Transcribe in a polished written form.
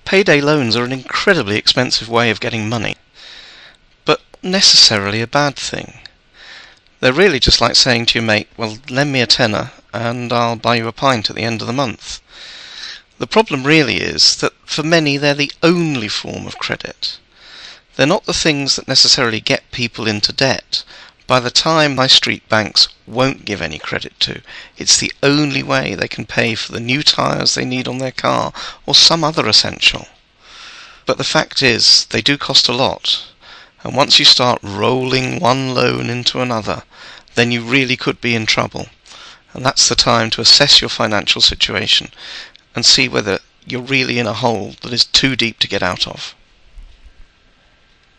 Payday loans are an incredibly expensive way of getting money, but necessarily a bad thing. They're really just like saying to your mate, well, lend me a tenner and I'll buy you a pint at the end of the month. The problem really is that for many they're the only form of credit. They're not the things that necessarily get people into debt. By the time high street banks won't give any credit to, it's the only way they can pay for the new tyres they need on their car or some other essential. But the fact is, they do cost a lot, and once you start rolling one loan into another, then you really could be in trouble. And that's the time to assess your financial situation and see whether you're really in a hole that is too deep to get out of.